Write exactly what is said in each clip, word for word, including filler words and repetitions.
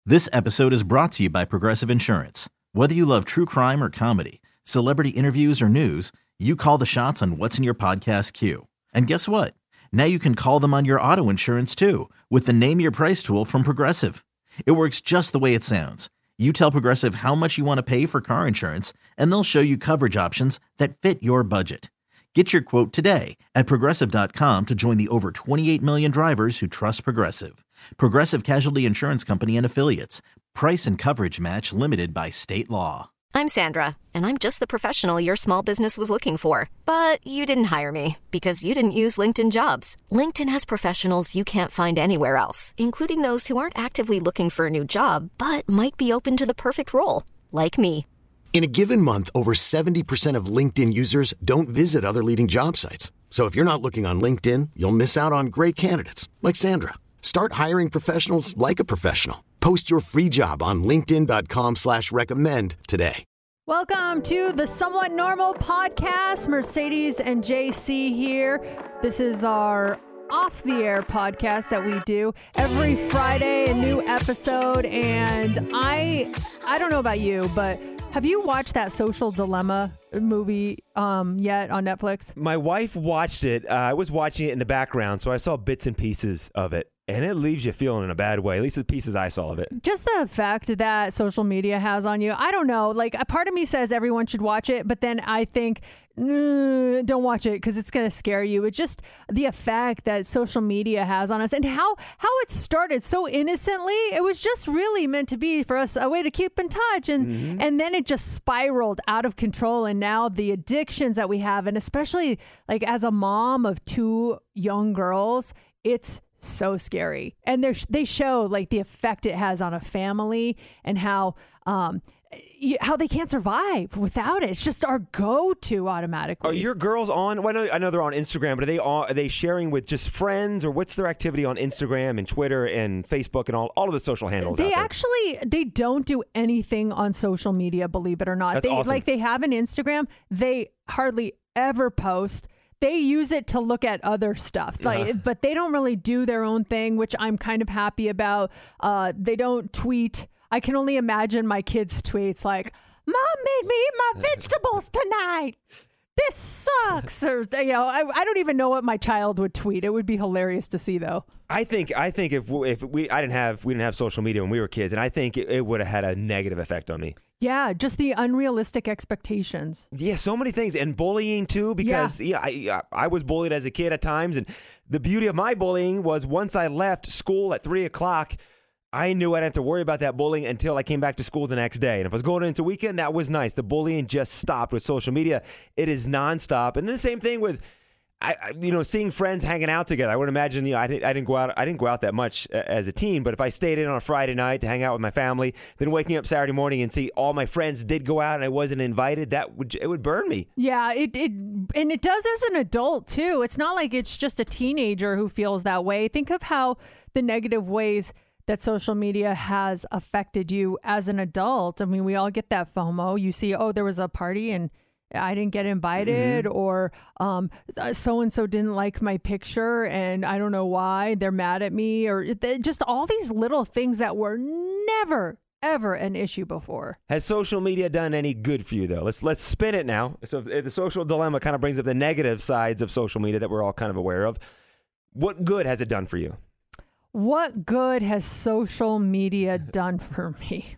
This episode is brought to you by Progressive Insurance. Whether you love true crime or comedy, celebrity interviews or news, you call the shots on what's in your podcast queue. And guess what? Now you can call them on your auto insurance too with the Name Your Price tool from Progressive. It works just the way it sounds. You tell Progressive how much you want to pay for car insurance, and they'll show you coverage options that fit your budget. Get your quote today at Progressive dot com to join the over twenty-eight million drivers who trust Progressive. Progressive Casualty Insurance Company and Affiliates. Price and coverage match limited by state law. I'm Sandra, and I'm just the professional your small business was looking for. But you didn't hire me because you didn't use LinkedIn Jobs. LinkedIn has professionals you can't find anywhere else, including those who aren't actively looking for a new job, but might be open to the perfect role, like me. In a given month, over seventy percent of LinkedIn users don't visit other leading job sites. So if you're not looking on LinkedIn, you'll miss out on great candidates like Sandra. Start hiring professionals like a professional. Post your free job on linkedin dot com slash recommend today. Welcome to the Somewhat Normal Podcast. Mercedes and J C here. This is our off the air podcast that we do every Friday, a new episode. And I, I don't know about you, but have you watched that Social Dilemma movie um, yet on Netflix? My wife watched it. Uh, I was watching it in the background, so I saw bits and pieces of it. And it leaves you feeling in a bad way, at least the pieces I saw of it. Just the effect that social media has on you. I don't know. Like, a part of me says everyone should watch it, but then I think, mm, don't watch it because it's going to scare you. It's just the effect that social media has on us and how, how it started so innocently. It was just really meant to be for us a way to keep in touch. And, mm-hmm. and then it just spiraled out of control. And now the addictions that we have, and especially like as a mom of two young girls, it's so scary. And they they show like the effect it has on a family and how um how they can't survive without it. It's just our go-to automatically. Are your girls on? Well, I know, I know they're on Instagram, but are they on, are they sharing with just friends, or what's their activity on Instagram and Twitter and Facebook and all, all of the social handles? They out there? actually they don't do anything on social media, believe it or not. That's they awesome. Like they have an Instagram. They hardly ever post. They use it to look at other stuff, like, uh-huh. but they don't really do their own thing, which I'm kind of happy about. Uh, they don't tweet. I can only imagine my kids' tweets like, "Mom made me eat my vegetables tonight. This sucks." Or, you know, I, I don't even know what my child would tweet. It would be hilarious to see, though. I think I think if if we I didn't have we didn't have social media when we were kids, and I think it, it would have had a negative effect on me. Yeah, just the unrealistic expectations. Yeah, so many things. And bullying, too, because yeah. Yeah, I, I was bullied as a kid at times. And the beauty of my bullying was once I left school at three o'clock, I knew I didn't have to worry about that bullying until I came back to school the next day. And if I was going into weekend, that was nice. The bullying just stopped with social media. It is nonstop. And the same thing with, I, I, you know, seeing friends hanging out together. I would imagine, you know, I didn't, I didn't go out. I didn't go out that much as a teen. But if I stayed in on a Friday night to hang out with my family, then waking up Saturday morning and see all my friends did go out and I wasn't invited, that would it would burn me. Yeah, it it and it does as an adult too. It's not like it's just a teenager who feels that way. Think of how the negative ways that social media has affected you as an adult. I mean, we all get that FOMO. You see, oh, there was a party and I didn't get invited, mm-hmm. or um, so-and-so didn't like my picture and I don't know why, they're mad at me, or just all these little things that were never, ever an issue before. Has social media done any good for you, though? Let's let's spin it now. So the social dilemma kind of brings up the negative sides of social media that we're all kind of aware of. What good has it done for you? What good has social media done for me?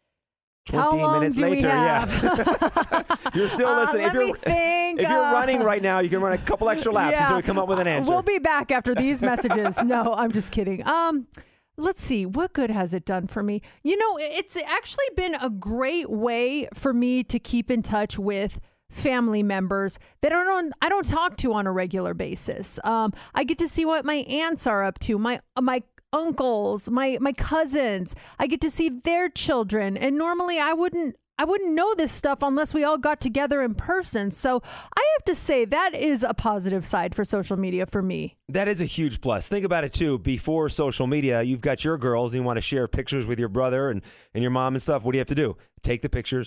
twenty How long minutes do later, we have? yeah. You're still uh, listening. Let if you're, me think. If you're uh, running right now, you can run a couple extra laps yeah. until we come up with an answer. We'll be back after these messages. No, I'm just kidding. Um, let's see. What good has it done for me? You know, it's actually been a great way for me to keep in touch with family members that I don't I don't talk to on a regular basis. Um, I get to see what my aunts are up to. My my uncles, my my cousins. I get to see their children, and normally I wouldn't I wouldn't know this stuff unless we all got together in person. So I have to say that is a positive side for social media for me. That is a huge plus. Think about it too. Before social media, you've got your girls and you want to share pictures with your brother and, and your mom and stuff. What do you have to do? Take the pictures,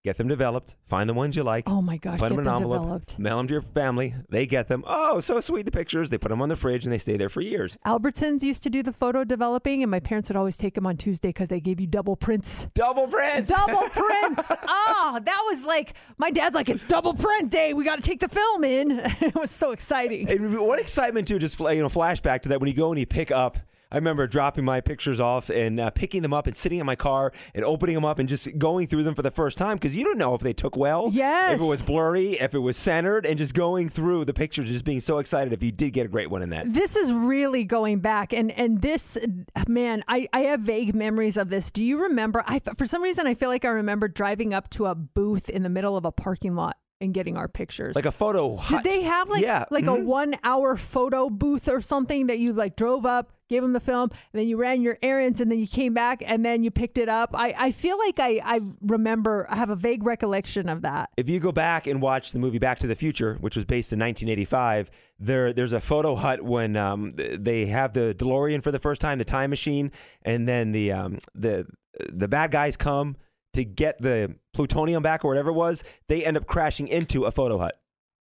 get them developed, find the ones you like. Oh my gosh, put get them in them an envelope, developed. mail them to your family. They get them. Oh, so sweet, the pictures. They put them on the fridge and they stay there for years. Albertsons used to do the photo developing, and my parents would always take them on Tuesday because they gave you double prints. Double prints. Double prints. Oh, that was like, my dad's like, it's double print day. We got to take the film in. It was so exciting. And what excitement too, just, you know, flashback to that when you go and you pick up. I remember dropping my pictures off and uh, picking them up and sitting in my car and opening them up and just going through them for the first time because you don't know if they took well, yes. if it was blurry, if it was centered, and just going through the pictures, just being so excited if you did get a great one in that. This is really going back. And and this, man, I, I have vague memories of this. Do you remember? I, for some reason, I feel like I remember driving up to a booth in the middle of a parking lot and getting our pictures. Like a photo hut. Did they have like, yeah. like mm-hmm. a one hour photo booth or something that you like drove up, gave them the film, and then you ran your errands, and then you came back, and then you picked it up? I, I feel like I, I remember, I have a vague recollection of that. If you go back and watch the movie Back to the Future, which was based in nineteen eighty-five, there there's a photo hut when um, they have the DeLorean for the first time, the time machine, and then the um, the the bad guys come to get the plutonium back or whatever it was. They end up crashing into a photo hut.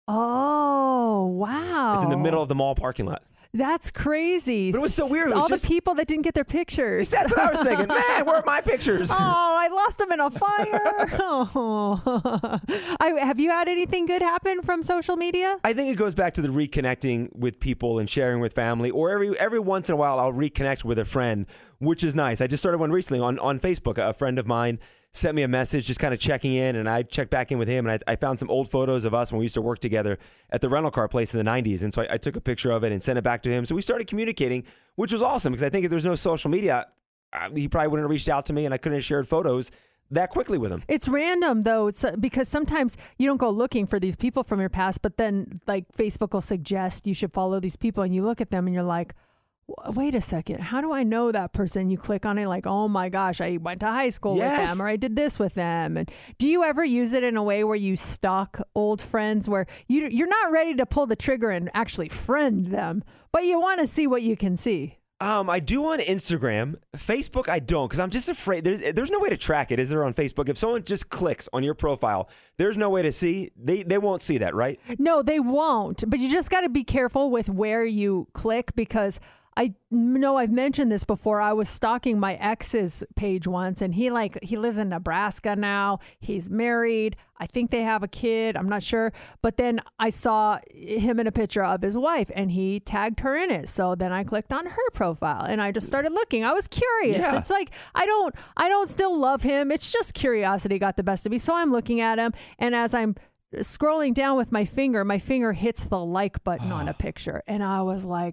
Oh, wow. It's in the middle of the mall parking lot. That's crazy. But it was so weird. It was all just, the people that didn't get their pictures. That's what I was thinking. Man, where are my pictures? Oh, I lost them in a fire. Oh. I, have you had anything good happen from social media? I think it goes back to the reconnecting with people and sharing with family, or every every once in a while I'll reconnect with a friend, which is nice. I just started one recently on, on Facebook. A friend of mine sent me a message just kind of checking in, and I checked back in with him, and I, I found some old photos of us when we used to work together at the rental car place in the nineties, and so I, I took a picture of it and sent it back to him. So we started communicating, which was awesome, because I think if there's no social media, uh, he probably wouldn't have reached out to me, and I couldn't have shared photos that quickly with him. It's random, though. It's uh, because sometimes you don't go looking for these people from your past, but then like Facebook will suggest you should follow these people, and you look at them and you're like, wait a second, how do I know that person? You click on it like, oh my gosh, I went to high school yes. with them, or I did this with them. And do you ever use it in a way where you stalk old friends where you, you're not ready to pull the trigger and actually friend them, but you want to see what you can see? Um, I do on Instagram. Facebook, I don't, because I'm just afraid. There's there's no way to track it, is there, on Facebook? If someone just clicks on your profile, there's no way to see. They they won't see that, right? No, they won't. But you just got to be careful with where you click, because I know I've mentioned this before. I was stalking my ex's page once, and he like he lives in Nebraska now. He's married. I think they have a kid. I'm not sure. But then I saw him in a picture of his wife, and he tagged her in it. So then I clicked on her profile, and I just started looking. I was curious. Yeah. It's like I don't I don't still love him. It's just curiosity got the best of me. So I'm looking at him, and as I'm scrolling down with my finger, my finger hits the like button on a picture, and I was like,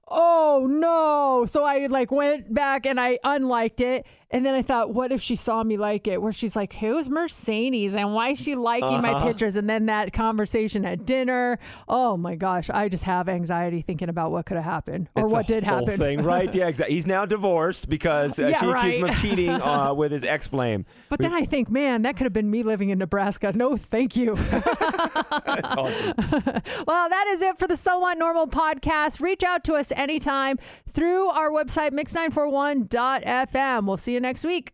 oh no. So I like went back and I unliked it. And then I thought, what if she saw me like it? Where she's like, who's Mercedes and why is she liking uh-huh. my pictures? And then that conversation at dinner. Oh my gosh. I just have anxiety thinking about what could have happened or it's what did whole happen. Thing, right? Yeah, exactly. He's now divorced because uh, yeah, she right. accused him of cheating uh, with his ex-flame. But then I think, man, that could have been me living in Nebraska. No, thank you. That's awesome. Well, that is it for the Somewhat Normal podcast. Reach out to us anytime through our website, mix nine four one dot f m. We'll see you next week.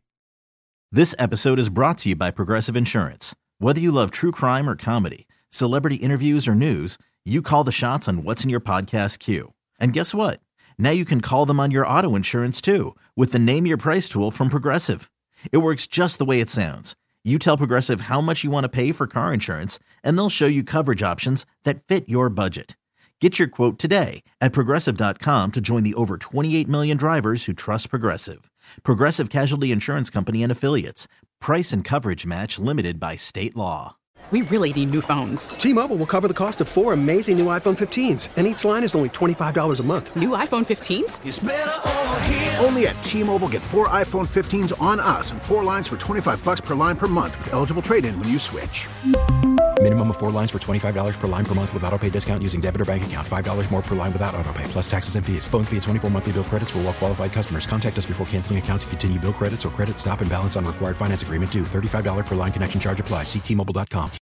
This episode is brought to you by Progressive Insurance. Whether you love true crime or comedy, celebrity interviews or news, you call the shots on what's in your podcast queue. And guess what? Now you can call them on your auto insurance too with the Name Your Price tool from Progressive. It works just the way it sounds. You tell Progressive how much you want to pay for car insurance, and they'll show you coverage options that fit your budget. Get your quote today at Progressive dot com to join the over twenty-eight million drivers who trust Progressive. Progressive Casualty Insurance Company and Affiliates. Price and coverage match limited by state law. We really need new phones. T-Mobile will cover the cost of four amazing new iPhone fifteens, and each line is only twenty-five dollars a month. New iPhone fifteens? It's better over here. Only at T-Mobile, get four iPhone fifteens on us and four lines for twenty-five bucks per line per month with eligible trade-in when you switch. Minimum of four lines for twenty-five dollars per line per month with autopay discount using debit or bank account. five dollars more per line without autopay, plus taxes and fees. Phone fee at twenty-four monthly bill credits for well-qualified customers. Contact us before canceling account to continue bill credits or credit stop and balance on required finance agreement due. thirty-five dollars per line connection charge applies. See T Mobile dot com.